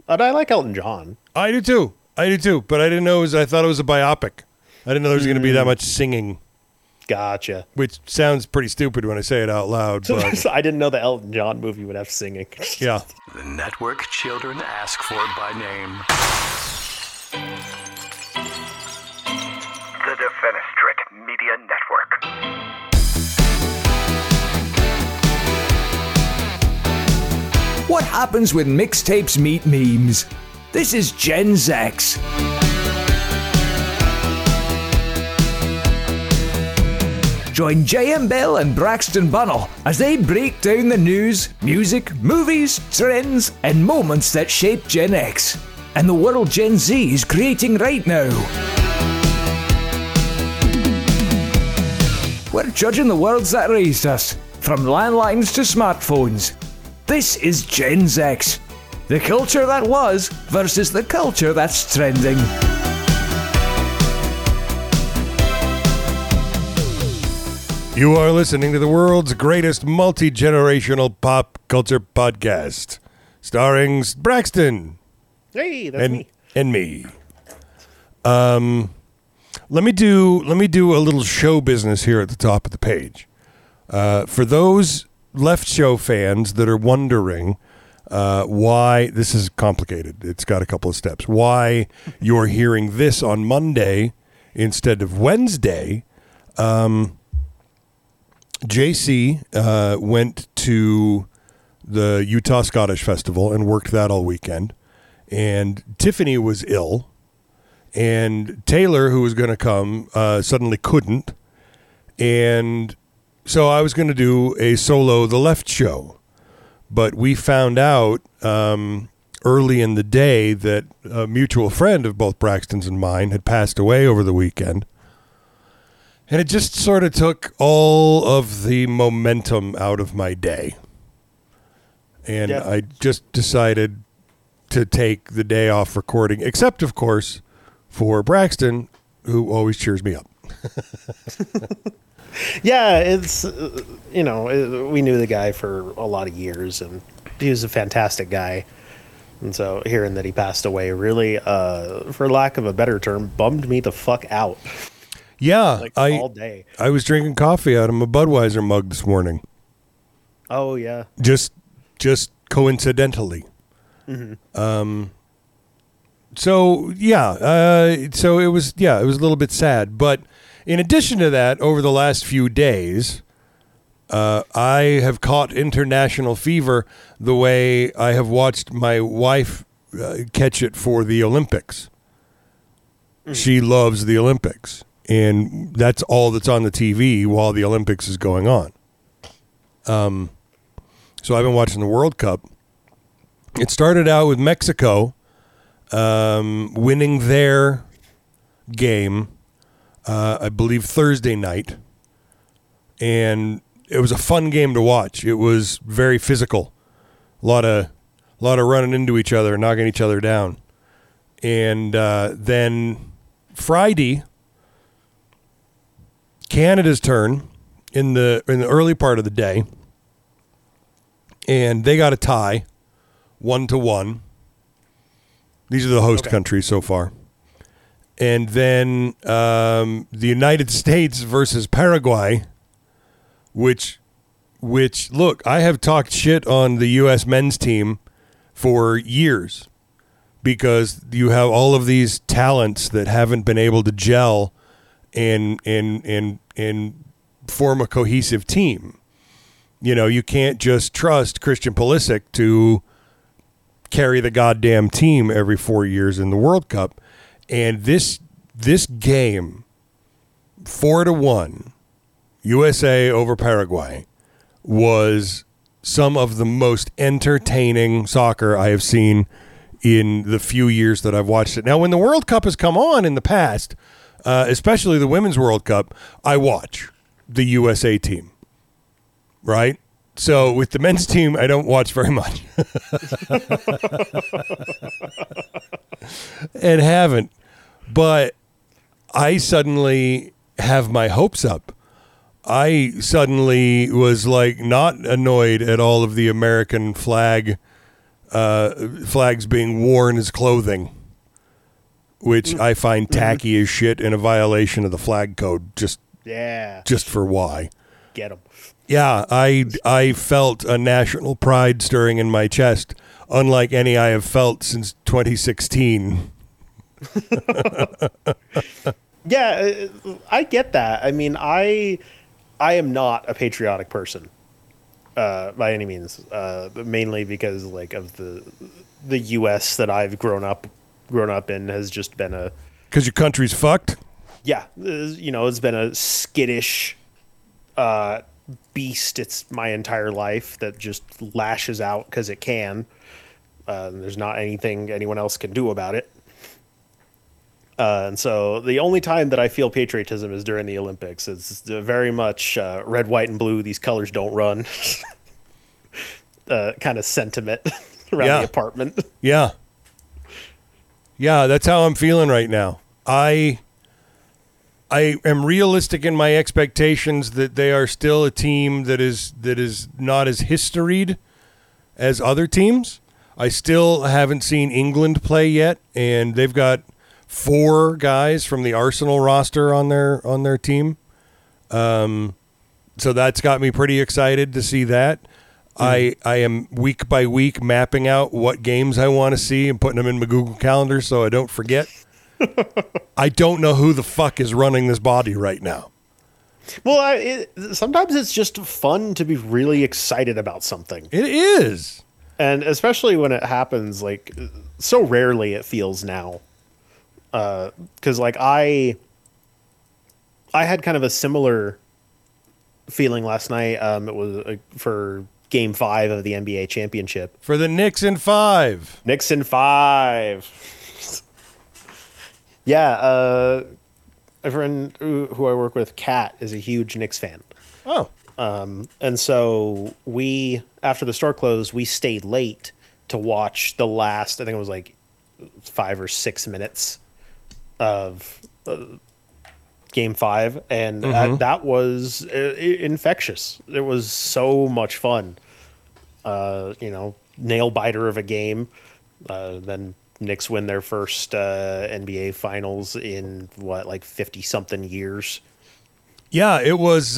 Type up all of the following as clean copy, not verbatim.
But I like Elton John. I do too. But I didn't know I thought it was a biopic. I didn't know there was going to be that much singing. Gotcha. Which sounds pretty stupid when I say it out loud. But I didn't know the Elton John movie would have singing. Yeah. The network children ask for by name. The Defenestrate Media Network. What happens when mixtapes meet memes? This is Gen X. Join J.M. Bell and Braxton Bunnell as they break down the news, music, movies, trends, and moments that shape Gen X and the world Gen Z is creating right now. We're judging the worlds that raised us, from landlines to smartphones. This is Gen X, the culture that was versus the culture that's trending. You are listening to the world's greatest multi-generational pop culture podcast, starring Braxton. Hey, that's me. And me. Let me do a little show business here at the top of the page. For those Left Show fans that are wondering why this is complicated, it's got a couple of steps. Why you're hearing this on Monday instead of Wednesday. JC went to the Utah Scottish Festival and worked that all weekend. And Tiffany was ill. And Taylor, who was going to come, suddenly couldn't. And so I was going to do a solo The Left Show. But we found out early in the day that a mutual friend of both Braxton's and mine had passed away over the weekend. And it just sort of took all of the momentum out of my day. And I just decided to take the day off recording, except, of course, for Braxton, who always cheers me up. Yeah, it's, we knew the guy for a lot of years, and he was a fantastic guy. And so hearing that he passed away really, for lack of a better term, bummed me the fuck out. Yeah, all day. I was drinking coffee out of my Budweiser mug this morning. Oh yeah, just coincidentally. Mm-hmm. So it was a little bit sad. But in addition to that, over the last few days, I have caught international fever the way I have watched my wife catch it for the Olympics. Mm-hmm. She loves the Olympics. And that's all that's on the TV while the Olympics is going on. So I've been watching the World Cup. It started out with Mexico winning their game, I believe Thursday night. And it was a fun game to watch. It was very physical. A lot of running into each other, knocking each other down. And then Friday, Canada's turn in the early part of the day, and they got a tie, 1-1. These are the host countries so far. And then the United States versus Paraguay, which look, I have talked shit on the U.S. men's team for years because you have all of these talents that haven't been able to gel and form a cohesive team. You know, you can't just trust Christian Pulisic to carry the goddamn team every 4 years in the World Cup. And this game, 4-1, USA over Paraguay, was some of the most entertaining soccer I have seen in the few years that I've watched it. Now, when the World Cup has come on in the past, especially the Women's World Cup, I watch the USA team, right? So with the men's team, I don't watch very much. And haven't. But I suddenly have my hopes up. I suddenly was like not annoyed at all of the American flag flags being worn as clothing, which I find tacky as shit and a violation of the flag code. Just for why? Get them. Yeah, I felt a national pride stirring in my chest, unlike any I have felt since 2016. Yeah, I get that. I mean, I am not a patriotic person by any means, mainly because like of the U.S. that I've grown up in has just been a Because your country's fucked? yeah, it's been a skittish beast. It's my entire life that just lashes out because it can. There's not anything anyone else can do about it. And so the only time that I feel patriotism is during the Olympics. It's very much red, white, and blue. These colors don't run. Kind of sentiment around the apartment. Yeah. Yeah, that's how I'm feeling right now. I am realistic in my expectations that they are still a team that is not as historied as other teams. I still haven't seen England play yet, and they've got 4 guys from the Arsenal roster on their team. So that's got me pretty excited to see that. I am week by week mapping out what games I want to see and putting them in my Google Calendar so I don't forget. I don't know who the fuck is running this body right now. Well, sometimes it's just fun to be really excited about something. It is. And especially when it happens, like, so rarely it feels now. Because, like, I had kind of a similar feeling last night. It was for Game 5 of the NBA championship. For the Knicks in 5. Knicks in 5. Yeah, a friend who I work with, Kat, is a huge Knicks fan. Oh. And so we, after the store closed, we stayed late to watch the last, I think it was like 5 or 6 minutes of Game 5. And that was infectious. It was so much fun. Nail biter of a game. Then Knicks win their first NBA finals in like 50 something years. Yeah, it was,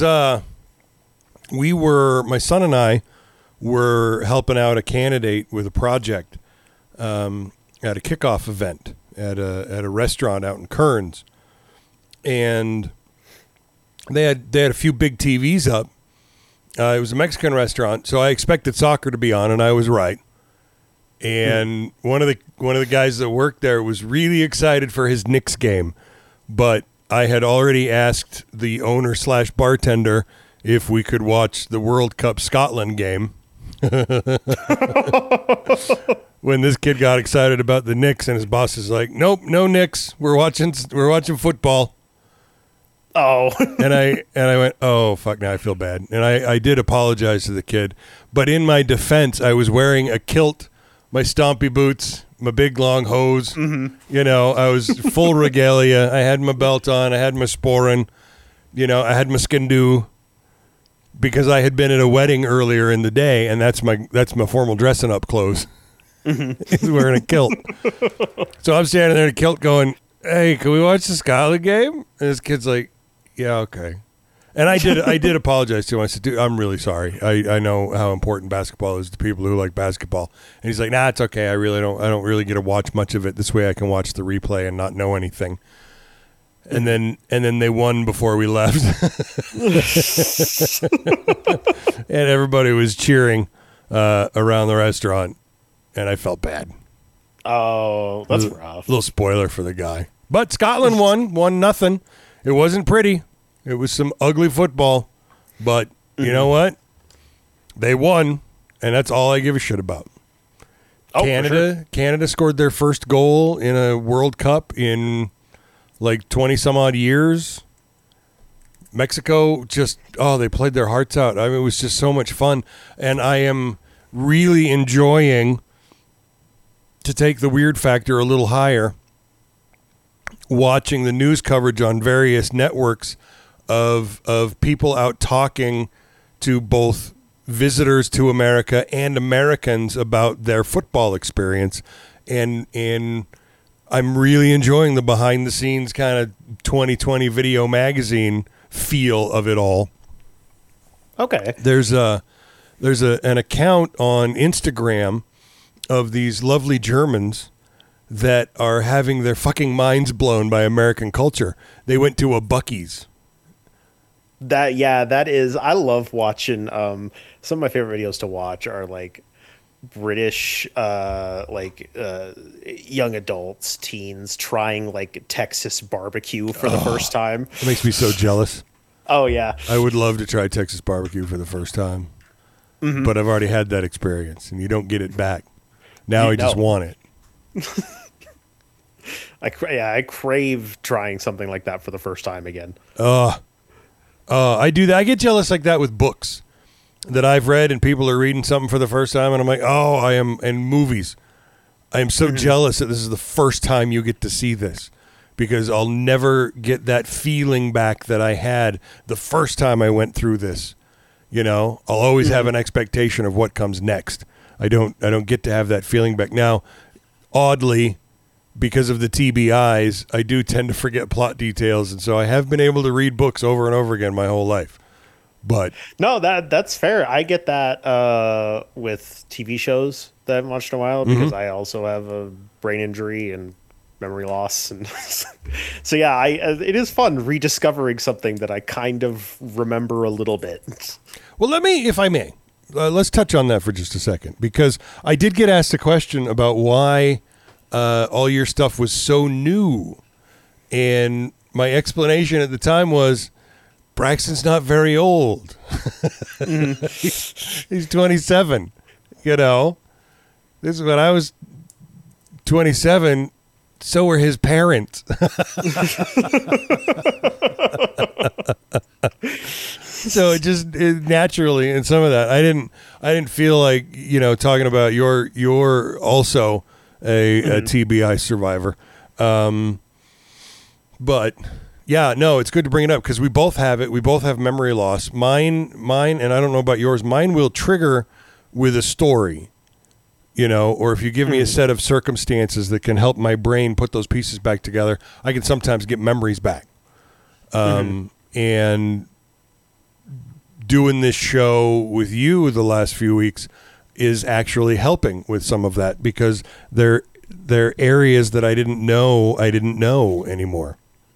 my son and I were helping out a candidate with a project at a kickoff event at a restaurant out in Kearns. And they had a few big TVs up. It was a Mexican restaurant, so I expected soccer to be on, and I was right. And one of the guys that worked there was really excited for his Knicks game, but I had already asked the owner / bartender if we could watch the World Cup Scotland game. When this kid got excited about the Knicks, and his boss is like, "Nope, no Knicks. We're watching football." Oh. and I went, "Oh fuck!" Now I feel bad, and I did apologize to the kid, but in my defense, I was wearing a kilt, my stompy boots, my big long hose. I was full regalia. I had my belt on. I had my sporran. I had my skindoo, because I had been at a wedding earlier in the day, and that's my formal dressing up clothes. He's wearing a kilt. So I'm standing there in a kilt going, "Hey, can we watch the Scotland game?" And this kid's like, "Yeah, okay." And I did apologize to him. I said, "Dude, I'm really sorry. I know how important basketball is to people who like basketball." And he's like, "Nah, it's okay. I don't really get to watch much of it. This way I can watch the replay and not know anything." And then they won before we left. And everybody was cheering around the restaurant, and I felt bad. Oh, that's rough. A little spoiler for the guy. But Scotland won 1-0. It wasn't pretty. It was some ugly football. But you know what? They won, and that's all I give a shit about. Oh, Canada scored their first goal in a World Cup in like 20 some odd years. Mexico they played their hearts out. I mean, it was just so much fun. And I am really enjoying, to take the weird factor a little higher, watching the news coverage on various networks of people out talking to both visitors to America and Americans about their football experience, and I'm really enjoying the behind the scenes kind of 2020 video magazine feel of it all. Okay. There's an account on Instagram of these lovely Germans that are having their fucking minds blown by American culture. They went to a Buc-ee's. That is. I love watching. Some of my favorite videos to watch are like British, young adults, teens trying like Texas barbecue for the first time. It makes me so jealous. Oh yeah. I would love to try Texas barbecue for the first time, but I've already had that experience, and you don't get it back. Now I just want it. I crave trying something like that for the first time again. I do that. I get jealous like that with books that I've read, and people are reading something for the first time, and I'm like, oh, I am. And movies, I am so jealous that this is the first time you get to see this, because I'll never get that feeling back that I had the first time I went through this. You know, I'll always have an expectation of what comes next. I don't get to have that feeling back. Now, oddly, because of the TBIs, I do tend to forget plot details, and so I have been able to read books over and over again my whole life. But no, that's fair. I get that with TV shows that I haven't watched in a while, because I also have a brain injury and memory loss, and so yeah, it is fun rediscovering something that I kind of remember a little bit. Well, let me, if I may, let's touch on that for just a second, because I did get asked a question about why all your stuff was so new, and my explanation at the time was, Braxton's not very old. He's 27. You know, this is when I was 27. So were his parents. So it naturally, and some of that, I didn't feel like, you know, talking about you're also a TBI survivor. But yeah, no, it's good to bring it up because we both have it. We both have memory loss. Mine, and I don't know about yours. Mine will trigger with a story, you know, or if you give me a set of circumstances that can help my brain put those pieces back together, I can sometimes get memories back. And doing this show with you the last few weeks is actually helping with some of that, because they're areas that I didn't know anymore.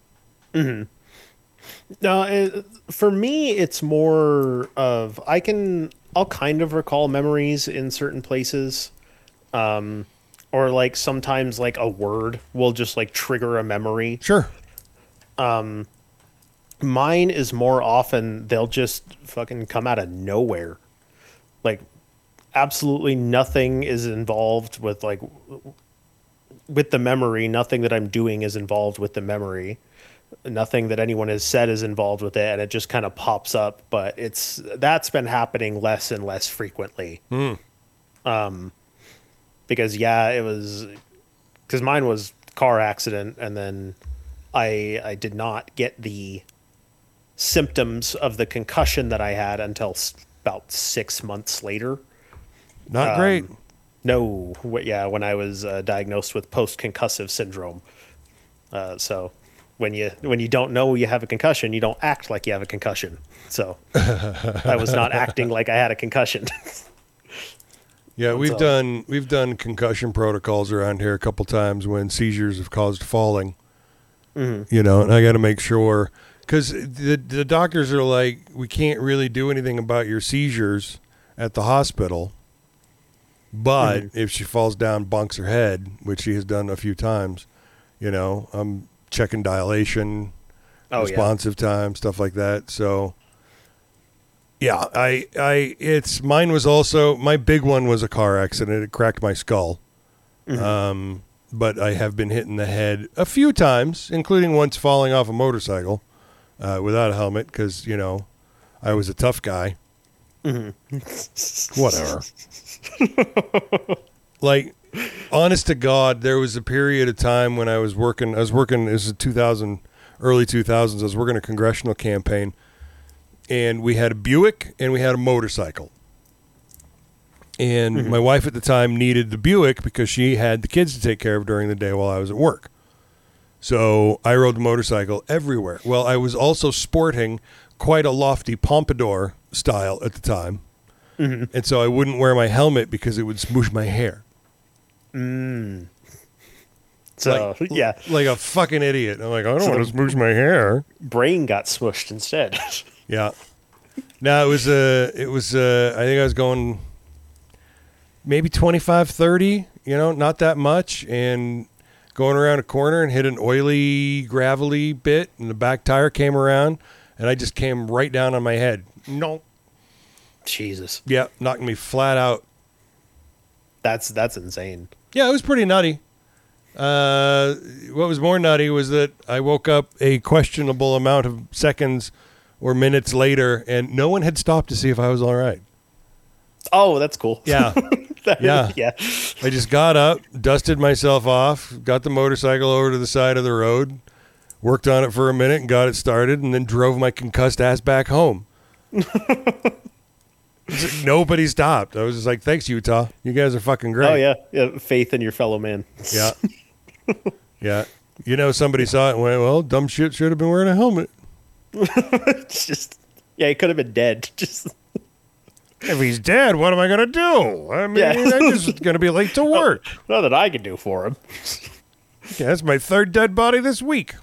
No, for me, it's more of I'll kind of recall memories in certain places, or like sometimes like a word will just like trigger a memory. Sure. Mine is more often they'll just fucking come out of nowhere. Like absolutely nothing is involved with with the memory. Nothing that I'm doing is involved with the memory. Nothing that anyone has said is involved with it, and it just kind of pops up. But that's been happening less and less frequently. Because mine was car accident, and then I did not get the symptoms of the concussion that I had until about 6 months later. Not great. No, when I was diagnosed with post-concussive syndrome. So when you don't know you have a concussion, you don't act like you have a concussion. So I was not acting like I had a concussion. Yeah, we've done concussion protocols around here a couple times when seizures have caused falling. You know, and I got to make sure, because the doctors are like, we can't really do anything about your seizures at the hospital. But if she falls down, bonks her head, which she has done a few times, you know, I'm checking dilation, responsive time, stuff like that. So, yeah, mine was also, my big one was a car accident. It cracked my skull. But I have been hit in the head a few times, including once falling off a motorcycle without a helmet because, you know, I was a tough guy. Whatever. Like, honest to God, there was a period of time when I was working, this is early 2000s, I was working a congressional campaign, and we had a Buick and we had a motorcycle. And my wife at the time needed the Buick because she had the kids to take care of during the day while I was at work. So I rode the motorcycle everywhere. Well, I was also sporting quite a lofty pompadour style at the time. And so I wouldn't wear my helmet because it would smoosh my hair. So, yeah. Like a fucking idiot. I'm like, I don't want to smoosh my hair. Brain got smushed instead. Yeah. No, I think I was going maybe 25, 30, not that much. And going around a corner and hit an oily, gravelly bit, and the back tire came around, and I just came right down on my head. No. Jesus. Yeah, knocked me flat out. That's insane. Yeah, it was pretty nutty. What was more nutty was that I woke up a questionable amount of seconds or minutes later, and no one had stopped to see if I was all right. Oh, that's cool. Yeah. Yeah. Yeah. I just got up, dusted myself off, got the motorcycle over to the side of the road, worked on it for a minute and got it started, and then drove my concussed ass back home. Nobody stopped. I was just like, thanks, Utah. You guys are fucking great. Oh, yeah. Yeah. Faith in your fellow man. Yeah. Yeah. Somebody saw it and went, well, dumb shit should have been wearing a helmet. It's just, yeah, he could have been dead. Just. If he's dead, what am I going to do? I mean, Yeah. I'm just going to be late to work. Not that I could do for him. Yeah, that's my third dead body this week.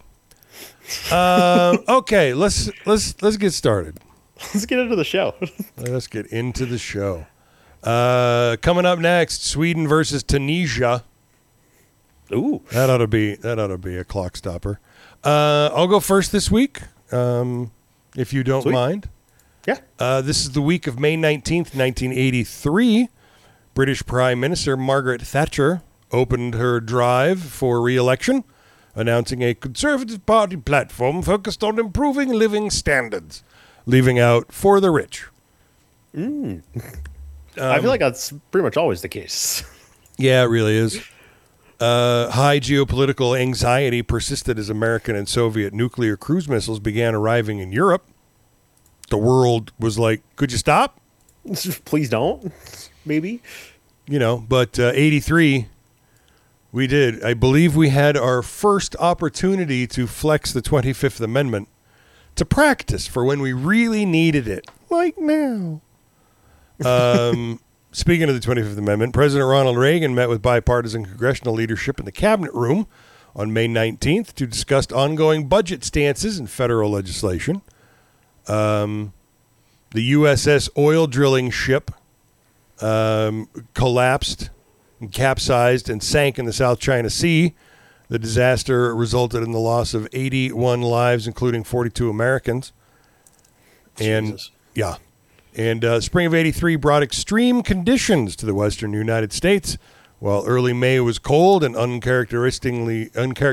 Okay, let's get started. Let's get into the show. Let's get into the show. Coming up next, Sweden versus Tunisia. Ooh. That ought to be a clock stopper. I'll go first this week, if you don't Sweet. mind. Yeah. This is the week of May 19th, 1983. British Prime Minister Margaret Thatcher opened her drive for re-election, announcing a Conservative Party platform focused on improving living standards, leaving out for the rich. I feel like that's pretty much always the case. Yeah, it really is. High geopolitical anxiety persisted as American and Soviet nuclear cruise missiles began arriving in Europe. The world was like, could you stop? Please don't. Maybe. But 83, we did. I believe we had our first opportunity to flex the 25th Amendment to practice for when we really needed it, like now. Speaking of the 25th Amendment, President Ronald Reagan met with bipartisan congressional leadership in the Cabinet Room on May 19th to discuss ongoing budget stances and federal legislation. The USS oil drilling ship collapsed and capsized and sank in the South China Sea. The disaster resulted in the loss of 81 lives, including 42 Americans. Jesus. Spring of 83 brought extreme conditions to the western United States. While early May was cold and uncharacteristically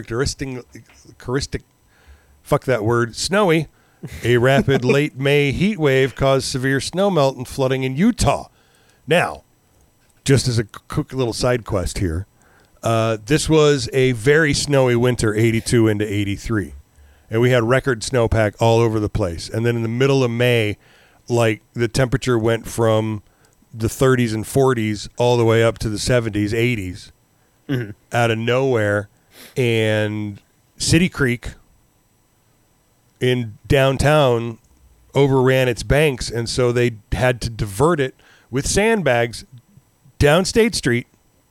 snowy, a rapid late May heat wave caused severe snowmelt and flooding in Utah. Now, just as a quick little side quest here, this was a very snowy winter, 82 into 83. And we had record snowpack all over the place. And then in the middle of May, like the temperature went from the 30s and 40s all the way up to the 70s, 80s out of nowhere. And City Creek in downtown overran its banks, and so they had to divert it with sandbags down State Street.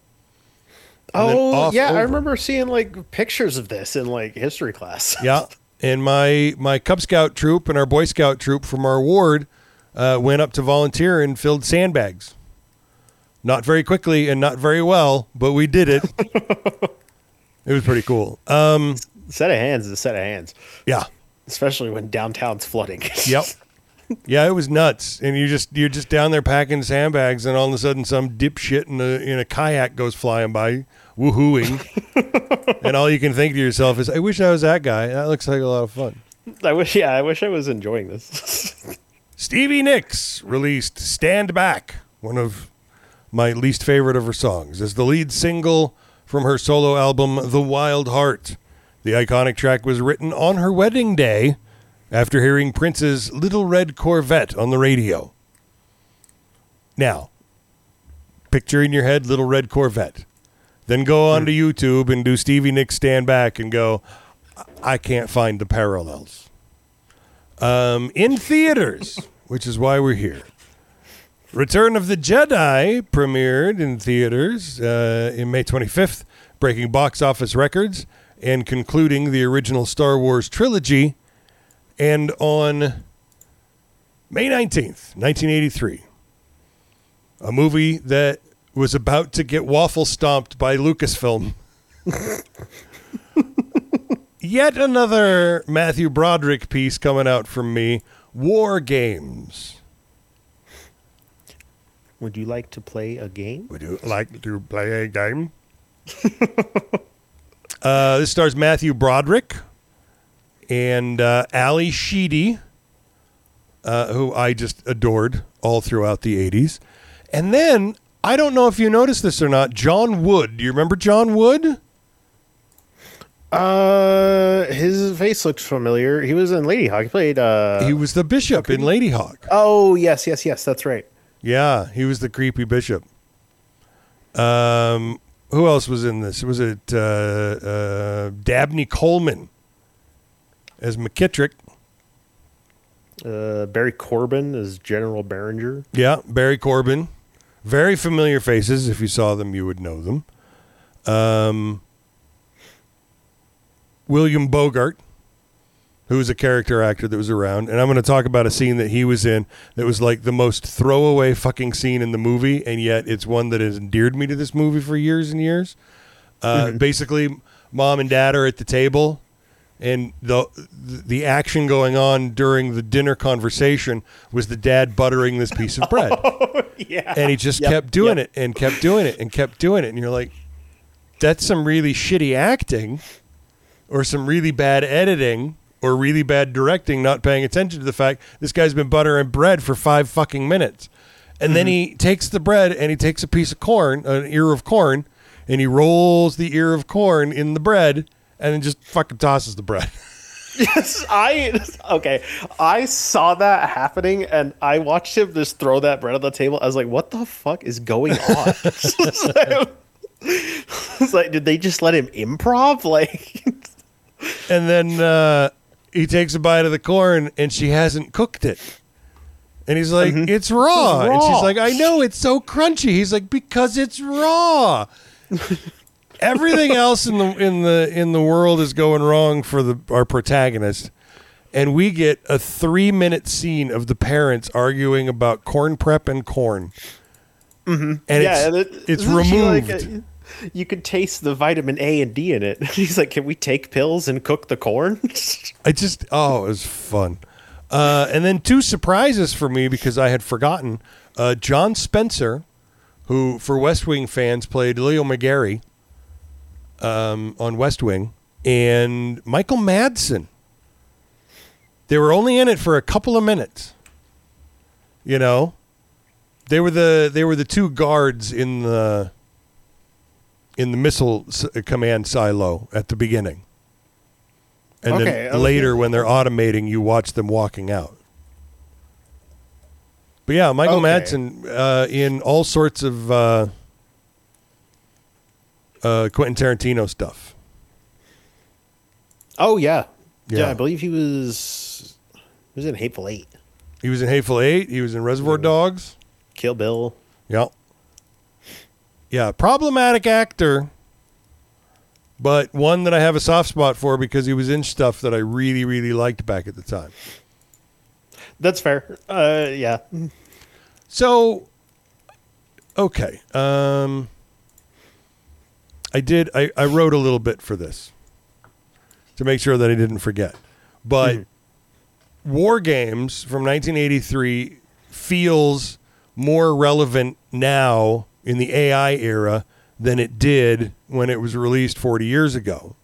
Oh, yeah. over. I remember seeing like pictures of this in like history class. Yeah. And my Cub Scout troop and our Boy Scout troop from our ward went up to volunteer and filled sandbags. Not very quickly and not very well, but we did it. It was pretty cool. Set of hands is a set of hands. Yeah. Especially when downtown's flooding. Yep. Yeah, it was nuts. And you're just down there packing sandbags, and all of a sudden some dipshit in a kayak goes flying by, woohooing. And all you can think to yourself is, I wish I was that guy. That looks like a lot of fun. I wish I was enjoying this. Stevie Nicks released Stand Back, one of my least favorite of her songs, as the lead single from her solo album, The Wild Heart. The iconic track was written on her wedding day after hearing Prince's Little Red Corvette on the radio. Now, picture in your head Little Red Corvette. Then go onto YouTube and do Stevie Nicks Stand Back and go, I can't find the parallels. In theaters, which is why we're here. Return of the Jedi premiered in theaters in May 25th, breaking box office records and concluding the original Star Wars trilogy. And on May 19th, 1983, a movie that was about to get waffle stomped by Lucasfilm. Yet another Matthew Broderick piece coming out from me, War Games. Would you like to play a game? Would you like to play a game? This stars Matthew Broderick and Ali Sheedy, who I just adored all throughout the 80s. And then, I don't know if you noticed this or not, John Wood. Do you remember John Wood? His face looked familiar. He was in Lady Hawk. He played. He was the bishop in Lady Hawk. Oh, yes. That's right. Yeah, he was the creepy bishop. Who else was in this? Was it Dabney Coleman as McKittrick? Barry Corbin as General Behringer. Yeah, Barry Corbin. Very familiar faces. If you saw them, you would know them. William Bogart, who was a character actor that was around. And I'm going to talk about a scene that he was in that was like the most throwaway fucking scene in the movie, and yet it's one that has endeared me to this movie for years and years. Basically, mom and dad are at the table, and the action going on during the dinner conversation was the dad buttering this piece of bread. Yeah. And he just kept doing it and kept doing it and kept doing it. And you're like, that's some really shitty acting or some really bad editing or really bad directing, not paying attention to the fact this guy's been buttering bread for 5 fucking minutes. And then he takes the bread and he takes a piece of corn, an ear of corn, and he rolls the ear of corn in the bread and then just fucking tosses the bread. Yes, I saw that happening, and I watched him just throw that bread on the table. I was like, what the fuck is going on? It's like, did they just let him improv? Like, and then he takes a bite of the corn, and she hasn't cooked it. And he's like, it's raw. And she's like, I know, it's so crunchy. He's like, because it's raw. Everything else in the world is going wrong for our protagonist, and we get a 3-minute scene of the parents arguing about corn prep and corn. And it's removed. Like you could taste the vitamin A and D in it. He's like, can we take pills and cook the corn? It was fun. And then 2 surprises for me because I had forgotten. John Spencer, who for West Wing fans played Leo McGarry on West Wing, and Michael Madsen. They were only in it for a couple of minutes. You know, they were the 2 guards in the missile command silo at the beginning. And then later, when they're automating, you watch them walking out. But yeah, Michael Madsen in all sorts of Quentin Tarantino stuff. Oh yeah, I believe he was in Hateful Eight. He was in Hateful Eight. He was in Reservoir Dogs. Kill Bill. Yep. Yeah, problematic actor, but one that I have a soft spot for because he was in stuff that I really, really liked back at the time. That's fair. Yeah. So, okay. I wrote a little bit for this to make sure that I didn't forget. But War Games from 1983 feels more relevant now in the AI era than it did when it was released 40 years ago.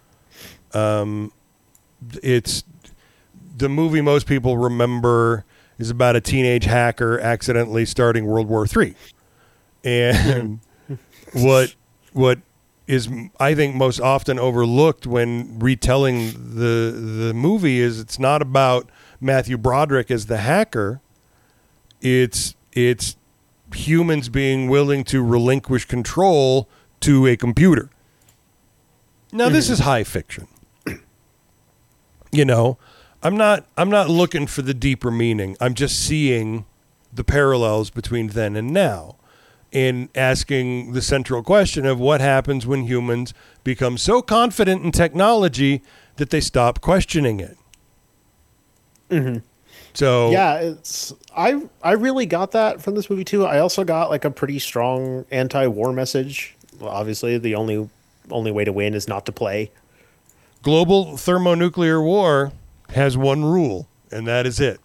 It's the movie most people remember is about a teenage hacker accidentally starting World War III. And what is, I think, most often overlooked when retelling the movie is it's not about Matthew Broderick as the hacker. It's humans being willing to relinquish control to a computer. Now, this is high fiction. You know, I'm not looking for the deeper meaning. I'm just seeing the parallels between then and now, and asking the central question of what happens when humans become so confident in technology that they stop questioning it. So Yeah, I really got that from this movie too. I also got like a pretty strong anti-war message. Well, obviously, the only way to win is not to play. global thermonuclear war has one rule, and that is it.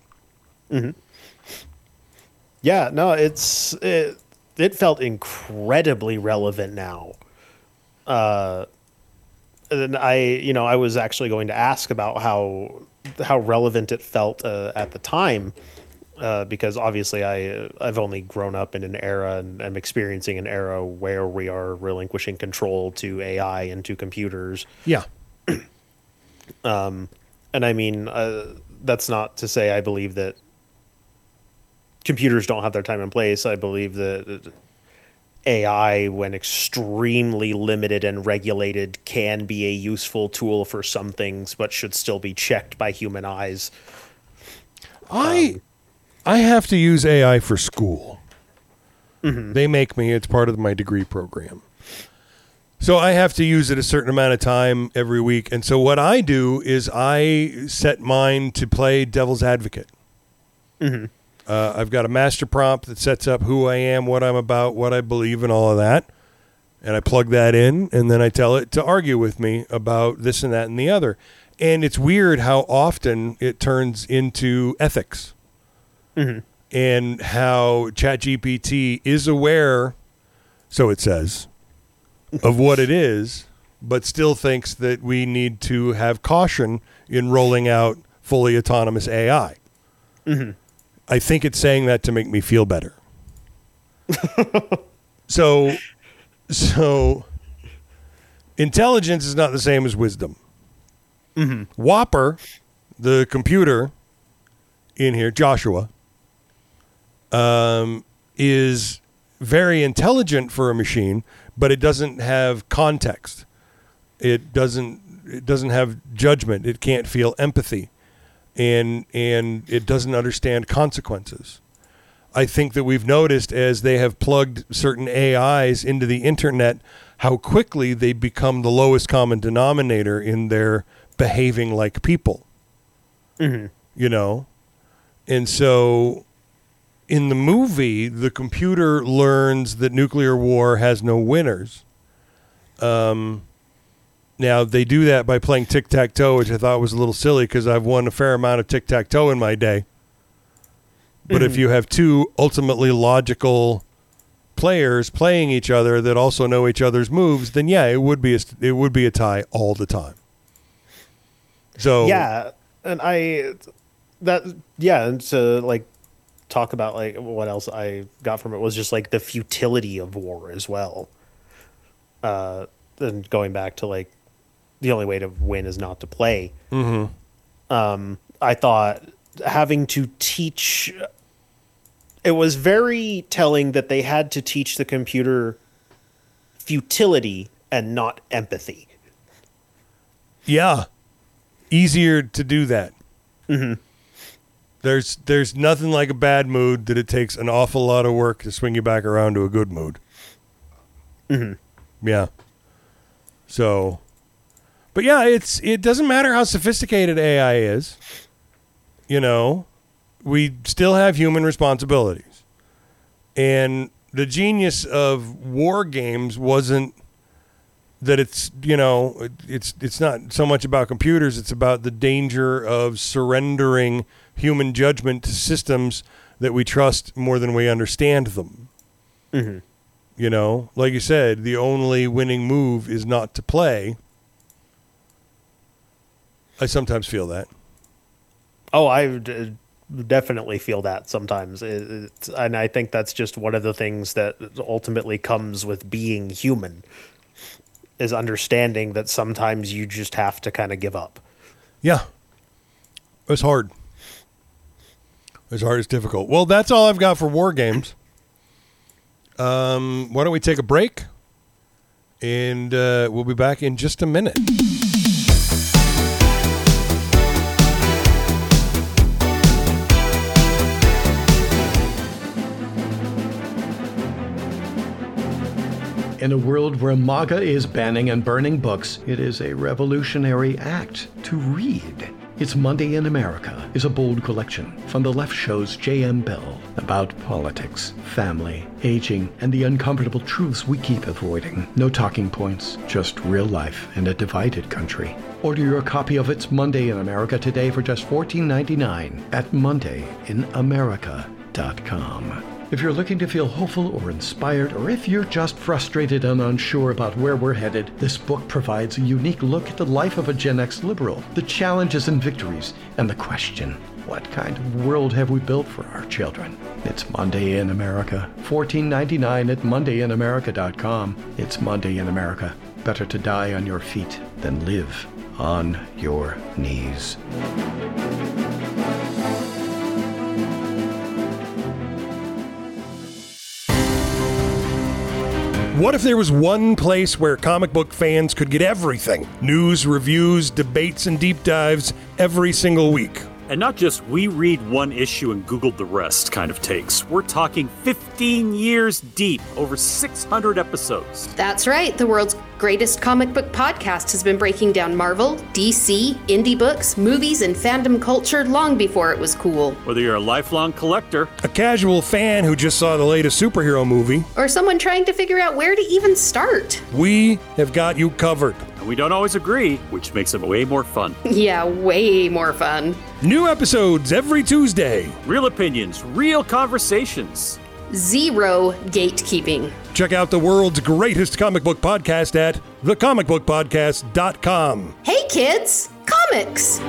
Yeah, no, it felt incredibly relevant now. And I was actually going to ask about how relevant it felt at the time, because obviously I've only grown up in an era and I'm experiencing an era where we are relinquishing control to AI and to computers. Yeah. And I mean, that's not to say I believe that computers don't have their time and place. I believe that AI, when extremely limited and regulated, can be a useful tool for some things, but should still be checked by human eyes. I have to use AI for school. They make me. It's part of my degree program. So I have to use it a certain amount of time every week. And so what I do is I set mine to play devil's advocate. I've got a master prompt that sets up who I am, what I'm about, what I believe, and all of that. And I plug that in, and then I tell it to argue with me about this and that and the other. And it's weird how often it turns into ethics. And how ChatGPT is aware, so it says, of what it is, but still thinks that we need to have caution in rolling out fully autonomous AI. I think it's saying that to make me feel better. So intelligence is not the same as wisdom. Whopper, the computer in here, Joshua, is very intelligent for a machine, but it doesn't have context. It doesn't have judgment. It can't feel empathy. And it doesn't understand consequences. I think that we've noticed as they have plugged certain AIs into the internet, how quickly they become the lowest common denominator in their behaving like people. You know? And so in the movie, the computer learns that nuclear war has no winners. Now, they do that by playing tic-tac-toe, which I thought was a little silly because I've won a fair amount of tic-tac-toe in my day. But if you have two ultimately logical players playing each other that also know each other's moves, then yeah, it would be a tie all the time. So Yeah, and and to like talk about like what else I got from it was just like the futility of war as well. And going back to like the only way to win is not to play. I thought having to teach, it was very telling that they had to teach the computer futility and not empathy. yeah, easier to do that. There's nothing like a bad mood that it takes an awful lot of work to swing you back around to a good mood. Yeah. So, but yeah, it doesn't matter how sophisticated AI is. You know, we still have human responsibilities. And the genius of war games wasn't that it's not so much about computers, it's about the danger of surrendering human judgment to systems that we trust more than we understand them. You know, like you said, the only winning move is not to play. I sometimes feel that. Oh, I definitely feel that sometimes. And I think that's just one of the things that ultimately comes with being human, is understanding that sometimes you just have to kind of give up. Yeah. It's hard. It's hard, it's difficult. Well, that's all I've got for war games. Why don't we take a break? And we'll be back in just a minute. In a world where MAGA is banning and burning books, it is a revolutionary act to read. It's Monday in America is a bold collection from The Left Show's J.M. Bell about politics, family, aging, and the uncomfortable truths we keep avoiding. No talking points, just real life in a divided country. Order your copy of It's Monday in America today for just $14.99 at mondayinamerica.com. If you're looking to feel hopeful or inspired, or if you're just frustrated and unsure about where we're headed, this book provides a unique look at the life of a Gen X liberal, the challenges and victories, and the question, what kind of world have we built for our children? It's Monday in America. $14.99 at mondayinamerica.com. It's Monday in America. Better to die on your feet than live on your knees. What if there was one place where comic book fans could get everything? News, reviews, debates, and deep dives every single week. And not just we read one issue and Googled the rest kind of takes. We're talking 15 years deep, over 600 episodes. That's right. The world's greatest comic book podcast has been breaking down Marvel, DC, indie books, movies, and fandom culture long before it was cool. Whether you're a lifelong collector, a casual fan who just saw the latest superhero movie, or someone trying to figure out where to even start, we have got you covered. And we don't always agree, which makes it way more fun. Yeah, way more fun. New episodes every Tuesday. Real opinions, real conversations. Zero gatekeeping. Check out the world's greatest comic book podcast at thecomicbookpodcast.com. Hey kids, comics!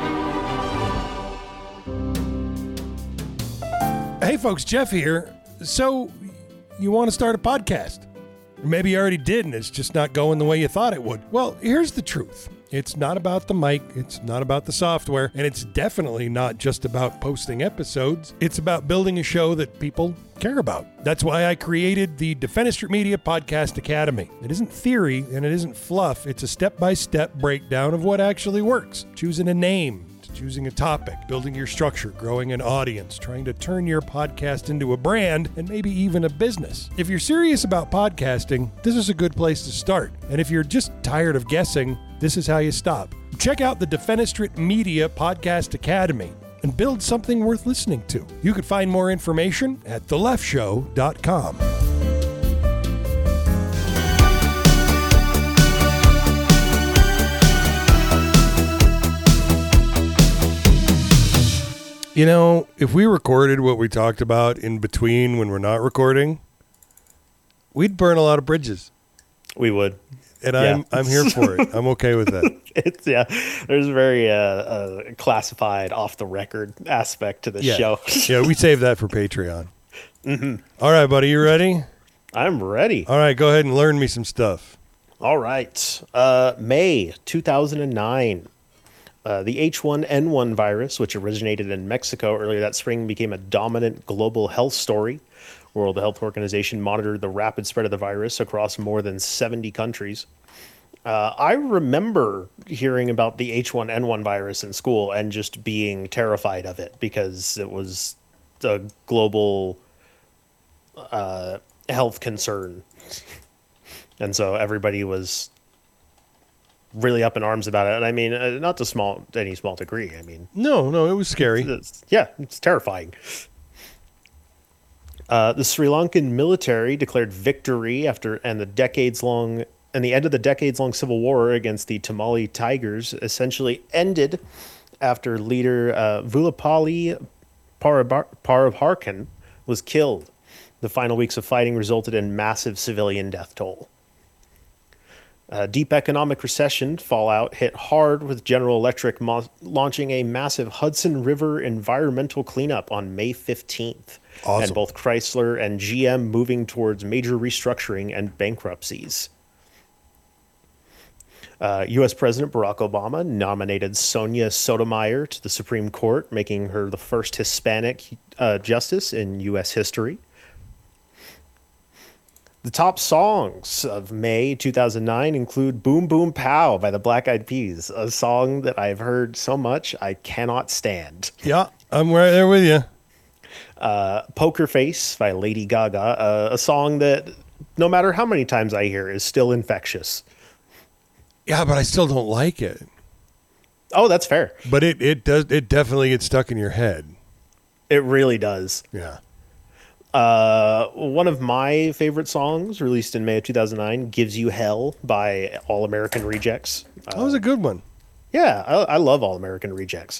Hey folks, Jeff here. So, you want to start a podcast? Or maybe you already did and it's just not going the way you thought it would. Well, here's the truth. It's not about the mic, it's not about the software, and it's definitely not just about posting episodes. It's about building a show that people care about. That's why I created the Defenestrate Media Podcast Academy. It isn't theory and it isn't fluff. It's a step-by-step breakdown of what actually works. Choosing a name, choosing a topic, building your structure, growing an audience, trying to turn your podcast into a brand, and maybe even a business. If you're serious about podcasting, this is a good place to start. And if you're just tired of guessing, this is how you stop. Check out the Defenestrate Media Podcast Academy and build something worth listening to. You can find more information at theleftshow.com. You know, if we recorded what we talked about in between when we're not recording, we'd burn a lot of bridges. We would. And yeah. I'm here for it. I'm okay with that. There's a very classified, off the record aspect to the show. Yeah, we save that for Patreon. Mm-hmm. All right, buddy, you ready? I'm ready. All right, go ahead and learn me some stuff. All right. May 2009. The H1N1 virus, which originated in Mexico earlier that spring, became a dominant global health story. World Health Organization monitored the rapid spread of the virus across more than 70 countries. I remember hearing about the H1N1 virus in school and just being terrified of it because it was a global health concern. And so everybody was really up in arms about it. And I mean, not to any small degree. I mean, no, it was scary. It's terrifying. The Sri Lankan military declared victory after the end of the decades-long civil war against the Tamil Tigers essentially ended after leader Vulapalli Parabarkan was killed. The final weeks of fighting resulted in massive civilian death toll. Deep economic recession fallout hit hard, with General Electric launching a massive Hudson River environmental cleanup on May 15th. Awesome. And both Chrysler and GM moving towards major restructuring and bankruptcies. U.S. President Barack Obama nominated Sonia Sotomayor to the Supreme Court, making her the first Hispanic justice in U.S. history. The top songs of May 2009 include Boom Boom Pow by the Black Eyed Peas, a song that I've heard so much I cannot stand. Yeah, I'm right there with you. Poker Face by Lady Gaga, a song that no matter how many times I hear is still infectious. Yeah, but I still don't like it. Oh, that's fair. But it definitely gets stuck in your head. It really does. Yeah. One of my favorite songs, released in May of 2009, Gives You Hell by All American Rejects. That was a good one. Yeah, I love All American Rejects.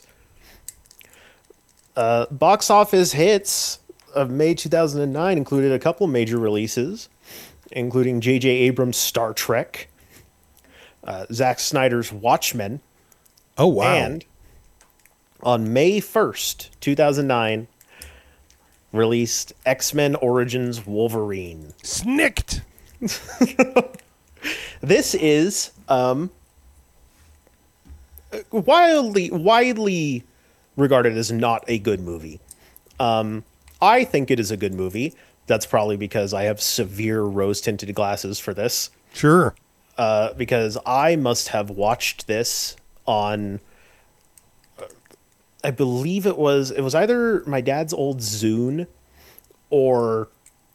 Box office hits of May 2009 included a couple major releases, including J.J. Abrams' Star Trek, Zack Snyder's Watchmen, Oh, wow. and on May 1st, 2009, released X-Men Origins Wolverine. Snicked. This is widely regarded as not a good movie. I think it is a good movie. That's probably because I have severe rose-tinted glasses for this. Sure. Because I must have watched this on, I believe it was either my dad's old Zune or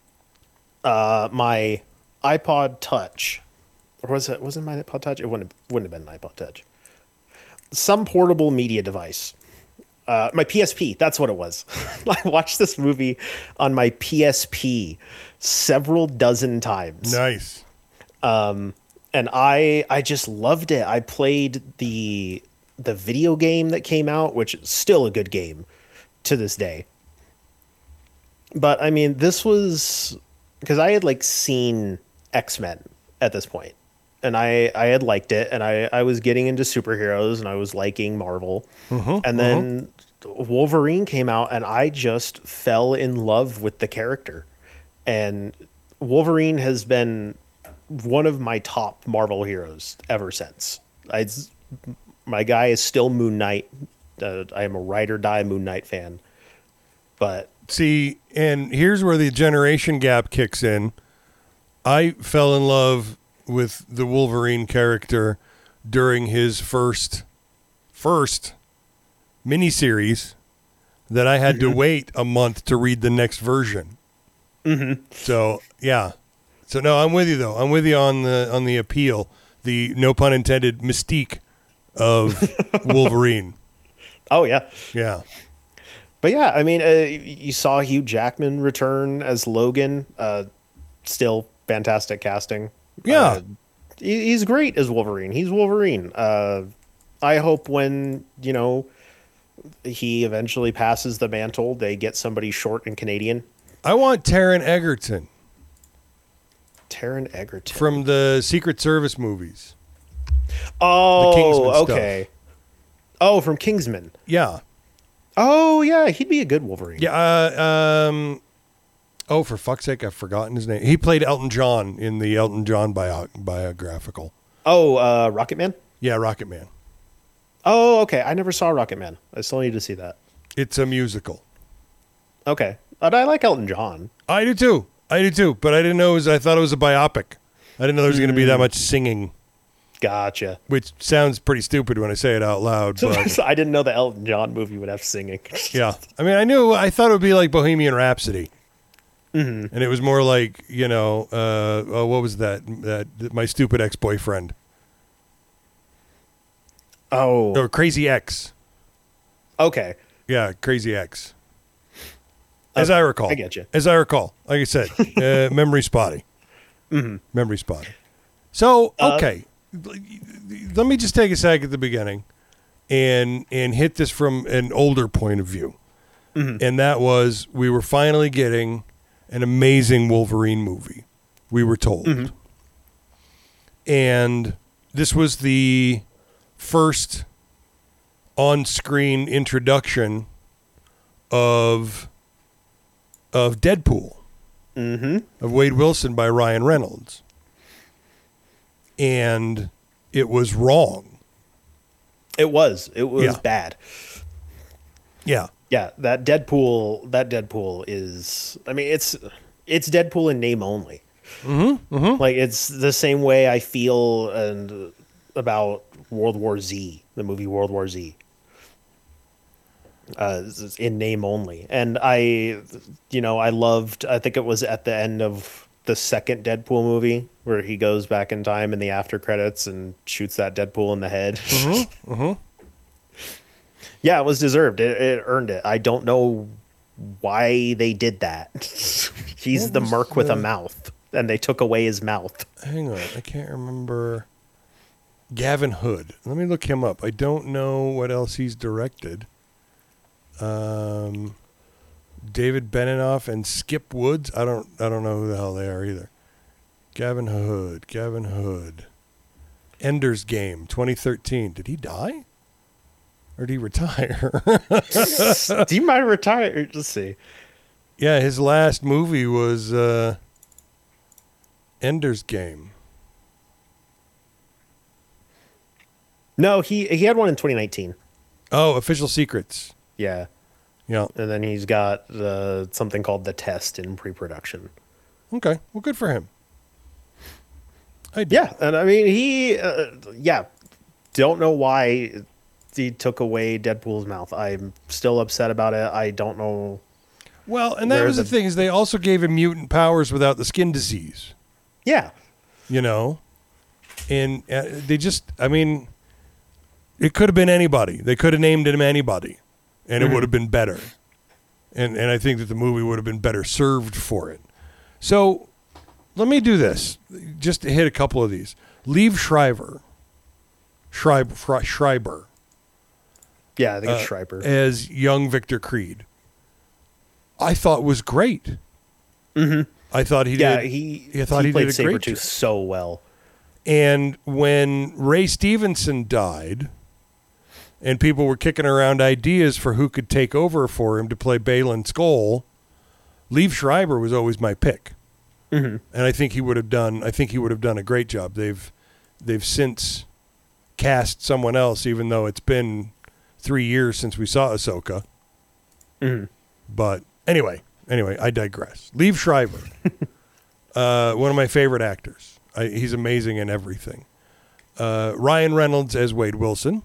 my iPod Touch. Or was it my iPod Touch? It wouldn't have been an iPod Touch. Some portable media device. My PSP, that's what it was. I watched this movie on my PSP several dozen times. Nice. And I just loved it. I played the video game that came out, which is still a good game to this day. But I mean, this was because I had like seen X-Men at this point, and I had liked it, and I was getting into superheroes, and I was liking Marvel. And then Wolverine came out, and I just fell in love with the character. And Wolverine has been one of my top Marvel heroes ever since. My guy is still Moon Knight. I am a ride or die Moon Knight fan. But see, and here's where the generation gap kicks in. I fell in love with the Wolverine character during his first miniseries that I had to wait a month to read the next version. So, yeah. So, no, I'm with you, though. I'm with you on the appeal, the, no pun intended, mystique of Wolverine. Oh, yeah. Yeah. But, yeah, I mean, you saw Hugh Jackman return as Logan. Still fantastic casting. Yeah. He's great as Wolverine. He's Wolverine. I hope when, he eventually passes the mantle, they get somebody short and Canadian. I want Taron Egerton. Taron Egerton. From the Secret Service movies. Oh, the Kingsman okay. Stuff. Oh, from Kingsman. Yeah. Oh, yeah, he'd be a good Wolverine. Yeah, oh, for fuck's sake, I've forgotten his name. He played Elton John in the Elton John biographical. Oh, Rocket Man? Yeah, Rocket Man. Oh, okay. I never saw Rocket Man. I still need to see that. It's a musical. Okay. But I like Elton John. I do too. But I didn't know I thought it was a biopic. I didn't know there was going to be that much singing. Gotcha. Which sounds pretty stupid when I say it out loud. But I didn't know the Elton John movie would have singing. Yeah. I mean, I thought it would be like Bohemian Rhapsody. And it was more like, what was that? My stupid ex-boyfriend. Oh. Or Crazy Ex. Okay. Yeah, Crazy Ex. As I recall. I get you. As I recall. Like I said, memory spotty. Memory spotty. So, okay. Let me just take a sec at the beginning and hit this from an older point of view. And that was, we were finally getting an amazing Wolverine movie, we were told. And this was the first on-screen introduction of Deadpool, of Wade Wilson by Ryan Reynolds. And it was wrong. It was bad. Yeah. Yeah, that Deadpool is, I mean, it's Deadpool in name only. Like it's the same way I feel about World War Z, the movie World War Z. In name only. And I loved, I think it was at the end of the second Deadpool movie where he goes back in time in the after credits and shoots that Deadpool in the head. Yeah, it was deserved. It earned it. I don't know why they did that. He's the merc with a mouth, and they took away his mouth. Hang on, I can't remember. Gavin Hood. Let me look him up. I don't know what else he's directed. David Benioff and Skip Woods. I don't know who the hell they are either. Gavin Hood. Ender's Game, 2013. Did he die? Or did he retire? He might retire. Let's see. Yeah, his last movie was Ender's Game. No, he had one in 2019. Oh, Official Secrets. Yeah. Yeah. And then he's got something called The Test in pre-production. Okay. Well, good for him. Yeah. And I mean, don't know why he took away Deadpool's mouth. I'm still upset about it. I don't know. Well, and that was the thing, is they also gave him mutant powers without the skin disease. Yeah. You know? And they just, I mean, it could have been anybody. They could have named him anybody. And it would have been better. And I think that the movie would have been better served for it. So let me do this. Just to hit a couple of these. Liev Schreiber. Yeah, I think it's Schreiber. As young Victor Creed. I thought was great. Mm-hmm. I thought he did. He thought he played did a great Sabretooth job. so well. And when Ray Stevenson died, and people were kicking around ideas for who could take over for him to play Balin Skoll, Liev Schreiber was always my pick. Mm-hmm. And I think he would have done a great job. They've since cast someone else, even though it's been 3 years since we saw Ahsoka. Mm-hmm. But anyway, I digress. Liev Schreiber, one of my favorite actors. He's amazing in everything. Ryan Reynolds as Wade Wilson.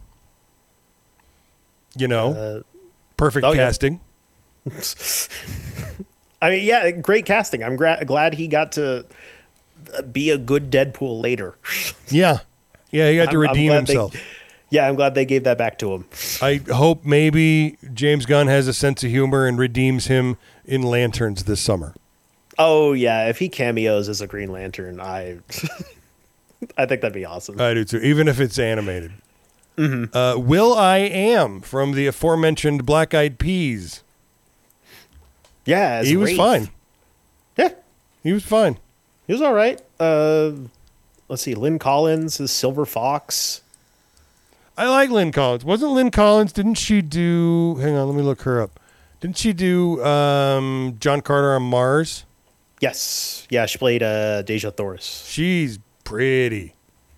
You know, perfect casting. Yeah. I mean, yeah, great casting. I'm glad he got to be a good Deadpool later. Yeah, he got to redeem himself. I'm glad they gave that back to him. I hope maybe James Gunn has a sense of humor and redeems him in Lanterns this summer. Oh, yeah. If he cameos as a Green Lantern, I think that'd be awesome. I do, too, even if it's animated. Mm-hmm. Will.i.am from the aforementioned Black Eyed Peas. Yeah, he was fine. Yeah. He was fine. He was all right. Let's see. Lynn Collins is Silver Fox. I like Lynn Collins. Wasn't Lynn Collins, didn't she do... Hang on, let me look her up. Didn't she do John Carter on Mars? Yes. Yeah, she played Deja Thoris. She's pretty.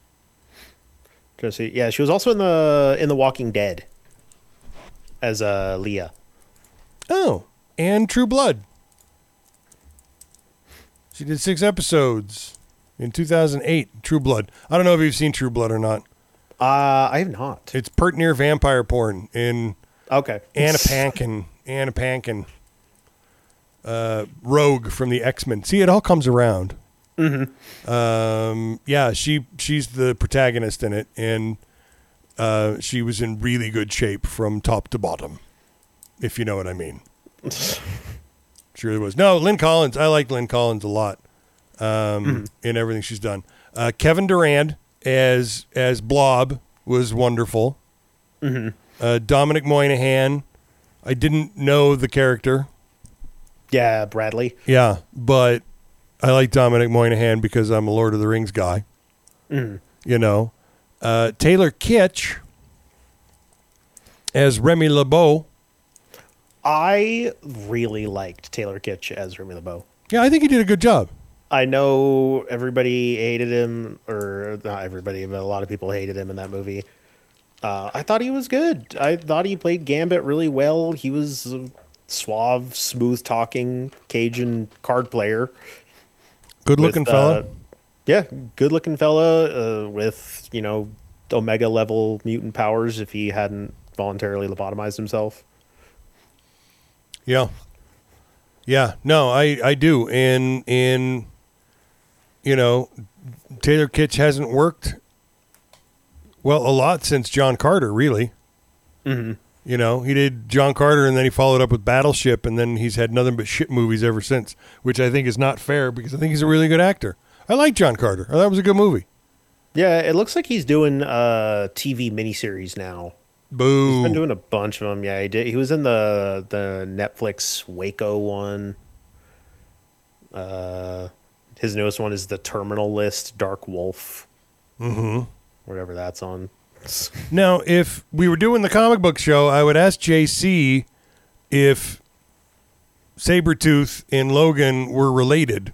Yeah, she was also in the Walking Dead as Leah. Oh, and True Blood. She did 6 episodes in 2008. True Blood. I don't know if you've seen True Blood or not. I have not. It's pert near vampire porn in okay. Anna Paquin, Rogue from the X-Men. See, it all comes around. Mm-hmm. Yeah, she's the protagonist in it, and she was in really good shape from top to bottom, if you know what I mean. She really was. No, Lynn Collins. I like Lynn Collins a lot in everything she's done. Kevin Durand as Blob was wonderful. Mm-hmm. Dominic Moynihan. I didn't know the character. Yeah, Bradley. Yeah, but I like Dominic Moynihan because I'm a Lord of the Rings guy. Mm. You know. Taylor Kitsch as Remy LeBeau. I really liked Taylor Kitsch as Remy LeBeau. Yeah, I think he did a good job. I know everybody hated him, or not everybody, but a lot of people hated him in that movie. I thought he was good. I thought he played Gambit really well. He was a suave, smooth-talking Cajun card player. Good looking With, fella. Yeah, good looking fella with, Omega level mutant powers if he hadn't voluntarily lobotomized himself. Yeah. Yeah. No, I do. And Taylor Kitsch hasn't worked, well, a lot since John Carter, really. Mm-hmm. He did John Carter, and then he followed up with Battleship, and then he's had nothing but shit movies ever since, which I think is not fair because I think he's a really good actor. I like John Carter. I thought it was a good movie. Yeah, it looks like he's doing TV miniseries now. Boo. He's been doing a bunch of them. Yeah, he did. He was in the Netflix Waco one. His newest one is The Terminal List, Dark Wolf. Mm-hmm. Whatever that's on. Now, if we were doing the comic book show, I would ask JC if Sabretooth and Logan were related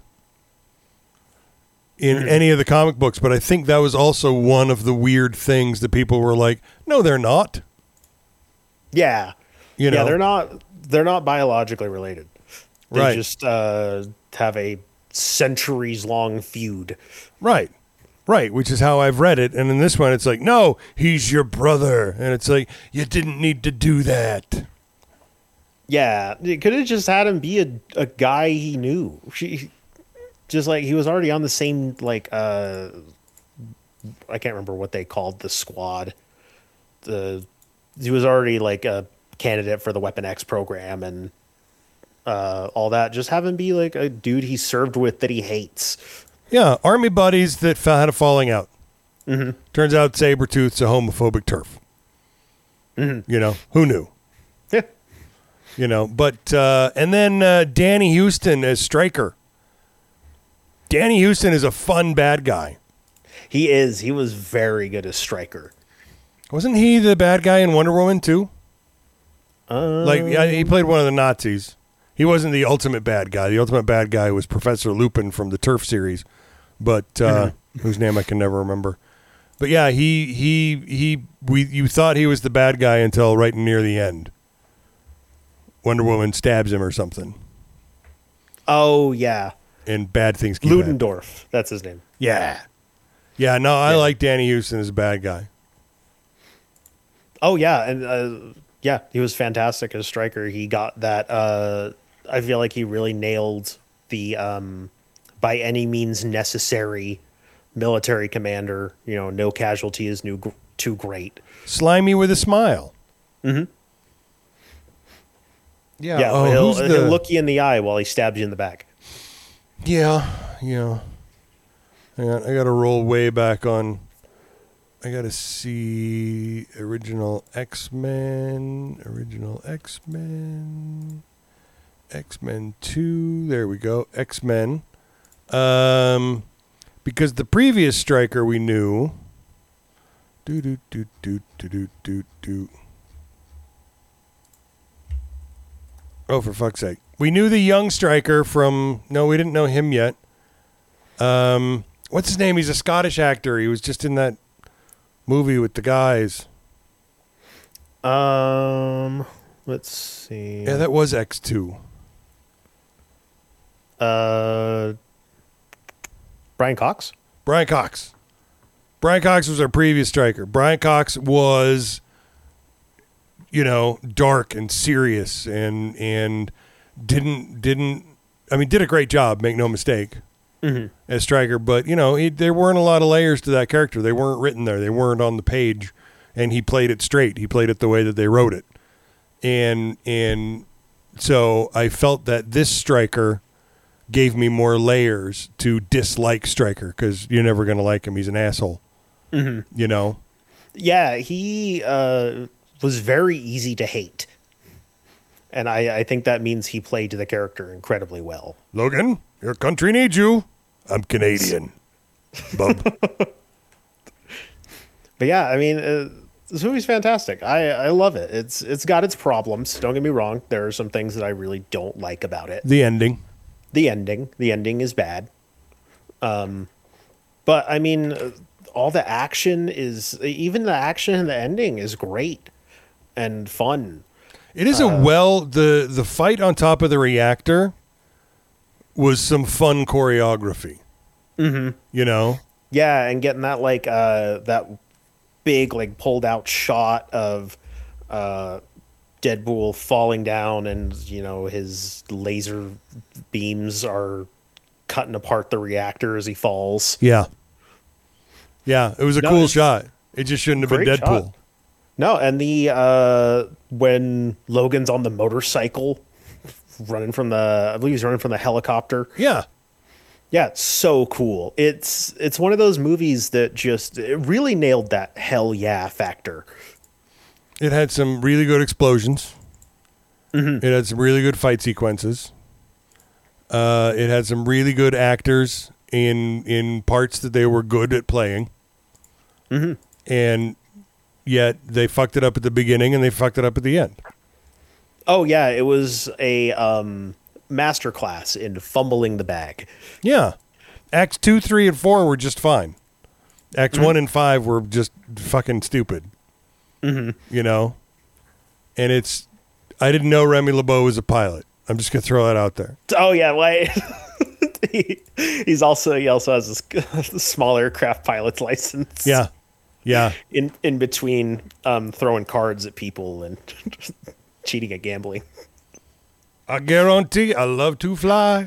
in any of the comic books, but I think that was also one of the weird things that people were like, no, they're not. Yeah. Yeah, they're not biologically related. They Right. just have a centuries-long feud. Right, which is how I've read it. And in this one, it's like, no, he's your brother. And it's like, you didn't need to do that. Yeah, it could have just had him be a guy he knew. Just like he was already on the same, I can't remember what they called the squad. He was already like a candidate for the Weapon X program and all that. Just have him be like a dude he served with that he hates. Yeah, army buddies that had a falling out. Mm-hmm. Turns out Sabretooth's a homophobic turf. Mm-hmm. Who knew? Yeah. But and then Danny Houston as Stryker. Danny Houston is a fun bad guy. He is. He was very good as Stryker. Wasn't he the bad guy in Wonder Woman too? He played one of the Nazis. He wasn't the ultimate bad guy. The ultimate bad guy was Professor Lupin from the Turf series, but whose name I can never remember. But yeah, you thought he was the bad guy until right near the end. Wonder Woman stabs him or something. Oh yeah. And bad things keep Ludendorff. That's his name. Yeah. Yeah, no, I like Danny Houston as a bad guy. Oh, yeah. And, he was fantastic as Stryker. He got that. I feel like he really nailed the by any means necessary military commander. No casualty is too great. Slimy with a smile. Mm-hmm. Yeah. Yeah, he'll look you in the eye while he stabs you in the back. Yeah. Hang on, I got to roll way back on. I got to see original X-Men, X-Men 2. There we go, X-Men. Because the previous Stryker we knew. Oh, for fuck's sake. We knew the young Stryker from... No, we didn't know him yet. What's his name? He's a Scottish actor. He was just in that movie with the guys. Let's see. Yeah, that was X2. Brian Cox? Brian Cox. Brian Cox was our previous Stryker. Brian Cox was, dark and serious and did a great job, make no mistake, as Stryker. But, there weren't a lot of layers to that character. They weren't written there. They weren't on the page. And he played it straight. He played it the way that they wrote it. And so I felt that this Stryker gave me more layers to dislike Stryker because you're never going to like him. He's an asshole. Mm-hmm. Yeah, he was very easy to hate. And I think that means he played the character incredibly well. Logan, your country needs you. I'm Canadian. Bub. But yeah, this movie's fantastic. I love it. It's got its problems. Don't get me wrong. There are some things that I really don't like about it. The ending. The ending is bad. But all the action even the action in the ending is great and fun. It is the fight on top of the reactor was some fun choreography. You know? Yeah, and getting that like that big like pulled out shot of Deadpool falling down, and you know his laser beams are cutting apart the reactor as he falls. Yeah. Yeah, it was a cool shot. It just shouldn't have been Great Deadpool. shot. No, and the when Logan's on the motorcycle running from I believe he's running from the helicopter. Yeah. Yeah, it's so cool. It's one of those movies that it really nailed that hell yeah factor. It had some really good explosions. It had some really good fight sequences. It had some really good actors in parts that they were good at playing. And yet they fucked it up at the beginning and they fucked it up at the end. Oh yeah, it was a masterclass in fumbling the bag. Yeah. Acts 2, 3, and 4 were just fine. Acts 1 and 5 were just fucking stupid. You know? And I didn't know Remy LeBeau was a pilot. I'm just going to throw that out there. Oh yeah, why? he also has a small aircraft pilot's license. Yeah. Yeah. In between throwing cards at people and cheating at gambling. I guarantee I love to fly.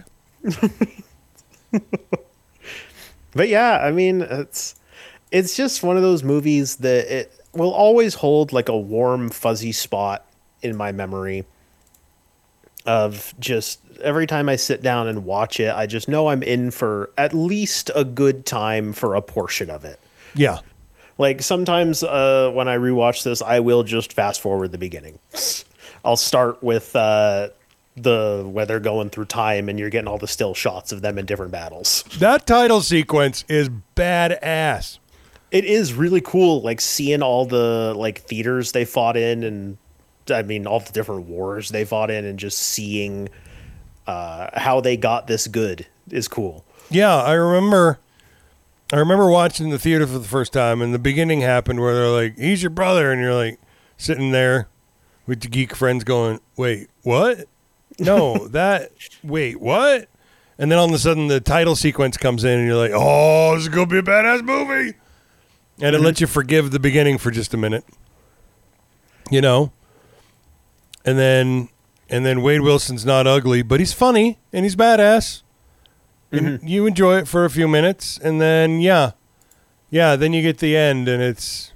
But yeah, I mean, it's just one of those movies that it will always hold like a warm, fuzzy spot in my memory of just every time I sit down and watch it, I just know I'm in for at least a good time for a portion of it. Yeah. Like sometimes when I rewatch this, I will just fast forward the beginning. I'll start with where they're going through time and you're getting all the still shots of them in different battles. That title sequence is badass. It is really cool, like seeing all the like theaters they fought in, and I mean all the different wars they fought in, and just seeing how they got this good is cool. Yeah, I remember watching the theater for the first time, and the beginning happened where they're like, "He's your brother," and you're like sitting there with your geek friends going, "Wait, what? No, wait, what?" And then all of a sudden the title sequence comes in, and you're like, "Oh, this is gonna be a badass movie." And it lets you forgive the beginning for just a minute, you know. And then Wade Wilson's not ugly, but he's funny and he's badass. And you enjoy it for a few minutes, and then then you get the end, and it's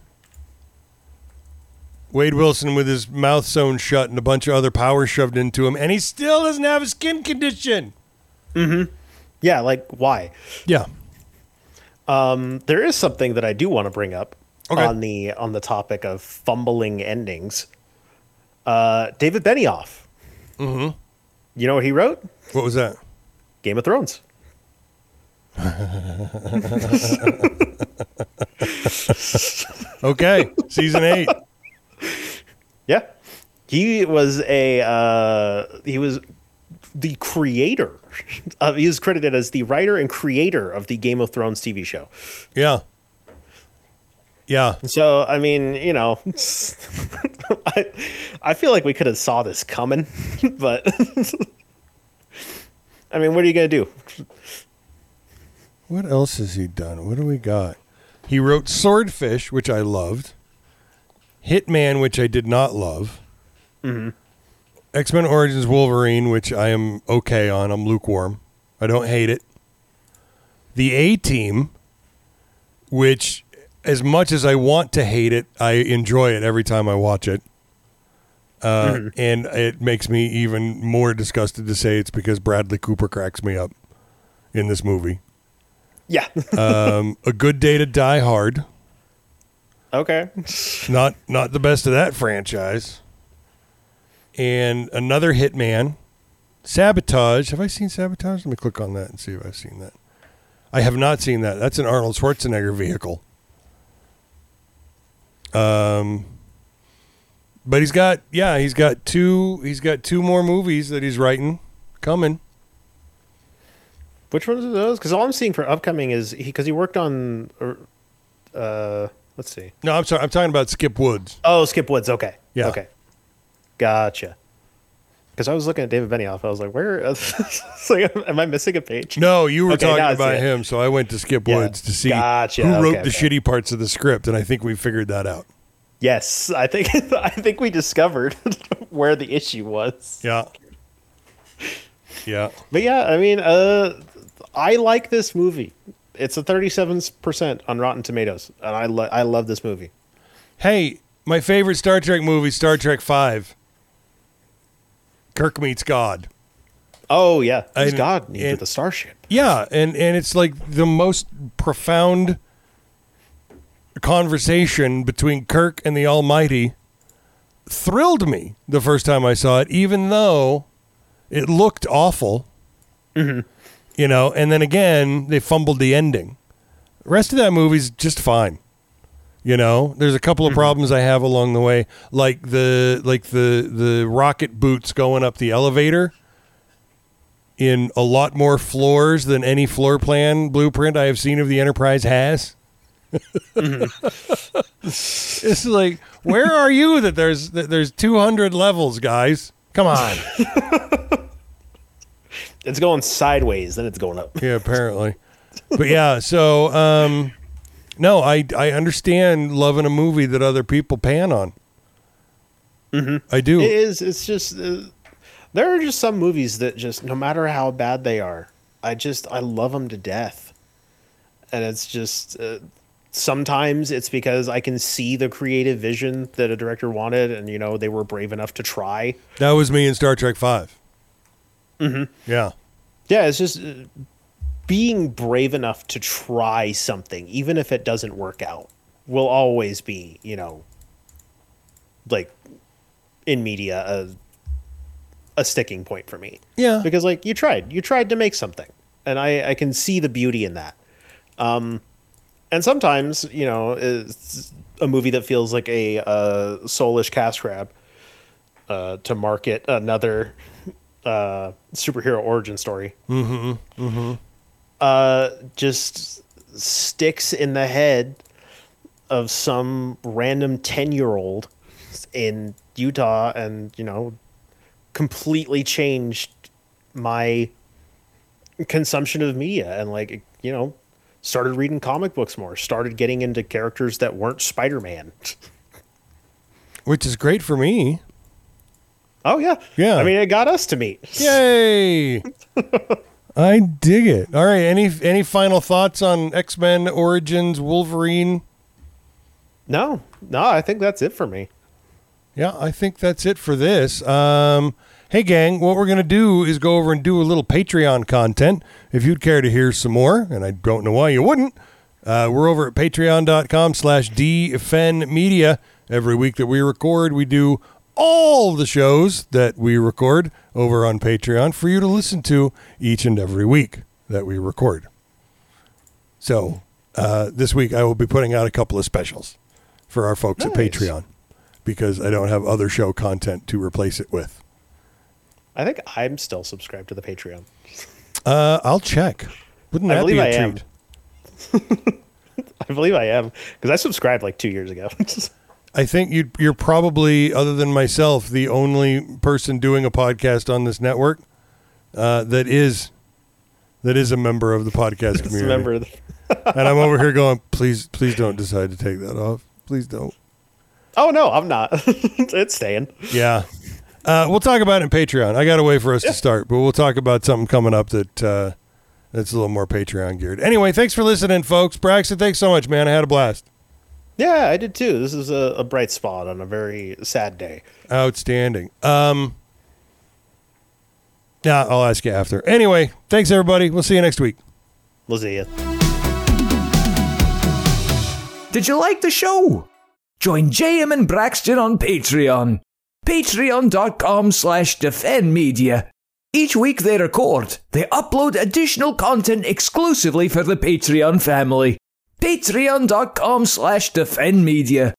Wade Wilson with his mouth sewn shut and a bunch of other power shoved into him, and he still doesn't have a skin condition. Yeah, like why? Yeah. There is something that I do want to bring up Okay. on the topic of fumbling endings. David Benioff. You know what he wrote? What was that? Game of Thrones. Okay, season 8. Yeah, he was the creator. He was credited as the writer and creator of the Game of Thrones TV show. Yeah. Yeah. So I mean, you know, I feel like we could have saw this coming, but I mean, what are you gonna do? What else has he done? What do we got? He wrote Swordfish, which I loved. Hitman, which I did not love. X-Men Origins Wolverine, which I am okay on. I'm lukewarm. I don't hate it. The A-Team, which as much as I want to hate it, I enjoy it every time I watch it. And it makes me even more disgusted to say it's because Bradley Cooper cracks me up in this movie. Yeah. A Good Day to Die Hard. Okay. Not the best of that franchise. And another Hitman. Sabotage. Have I seen Sabotage? Let me click on that and see if I've seen that. I have not seen that. That's an Arnold Schwarzenegger vehicle. But he's got two more movies that he's writing coming. Which ones are those? Because all I'm seeing for upcoming is because he worked on. Let's see. No, I'm sorry. I'm talking about Skip Woods. Oh, Skip Woods. Okay. Yeah. Okay. Gotcha. Because I was looking at David Benioff. I was like, where? It's like, am I missing a page? No, you were Okay, now talking I see about it. him, so I went to Skip Yeah. Woods to see Gotcha. who wrote Okay, the okay. shitty parts of the script, and I think we figured that out. Yes, I think we discovered where the issue was. Yeah. Yeah. But yeah, I mean, I like this movie. It's a 37% on Rotten Tomatoes, and I love this movie. Hey, my favorite Star Trek movie, Star Trek V. Kirk meets God. Oh yeah, he's And- God and- with the starship. Yeah, and it's like the most profound conversation between Kirk and the Almighty. Thrilled me the first time I saw it, even though it looked awful. Mm-hmm. You know, and then again, they fumbled the ending. The rest of that movie's just fine. You know, there's a couple of problems I have along the way, like the rocket boots going up the elevator in a lot more floors than any floor plan blueprint I have seen of the Enterprise has. It's like, where are you that there's 200 levels, guys? Come on. It's going sideways, then it's going up. Yeah, apparently. But yeah, so no, I understand loving a movie that other people pan on. Mm-hmm. I do. It is. It's just there are just some movies that just, no matter how bad they are, I love them to death. And it's just sometimes it's because I can see the creative vision that a director wanted, and they were brave enough to try. That was me in Star Trek V. Mm-hmm. Yeah. Yeah, it's just being brave enough to try something, even if it doesn't work out, will always be, like in media, a sticking point for me. Yeah. Because you tried to make something, and I can see the beauty in that. And sometimes, it's a movie that feels like a soulish cash grab to market another superhero origin story. Just sticks in the head of some random 10-year-old in Utah, and completely changed my consumption of media, and started reading comic books more, started getting into characters that weren't Spider-Man. Which is great for me. Oh yeah. Yeah. I mean, it got us to meet. Yay! I dig it. All right. Any final thoughts on X-Men Origins Wolverine? No, I think that's it for me. Yeah, I think that's it for this. Hey, gang, what we're going to do is go over and do a little Patreon content. If you'd care to hear some more, and I don't know why you wouldn't, we're over at patreon.com/dfnmedia. Every week that we record, we do all the shows that we record over on Patreon for you to listen to each and every week that we record. So this week I will be putting out a couple of specials for our folks at Patreon, because I don't have other show content to replace it with. I think I'm still subscribed to the Patreon. I'll check. Wouldn't that be a treat? I believe I am, because I subscribed 2 years ago. I think you're probably, other than myself, the only person doing a podcast on this network that is a member of the podcast community. And I'm over here going, please don't decide to take that off. Please don't. Oh no, I'm not. It's staying. Yeah. We'll talk about it in Patreon. I got to wait for us to start, but we'll talk about something coming up that's a little more Patreon geared. Anyway, thanks for listening, folks. Braxton, thanks so much, man. I had a blast. Yeah, I did too. This is a bright spot on a very sad day. Outstanding. Yeah, I'll ask you after. Anyway, thanks, everybody. We'll see you next week. We'll see you. Did you like the show? Join JM and Braxton on Patreon. Patreon.com/defendmedia. Each week they record, they upload additional content exclusively for the Patreon family. Patreon.com/defendmedia.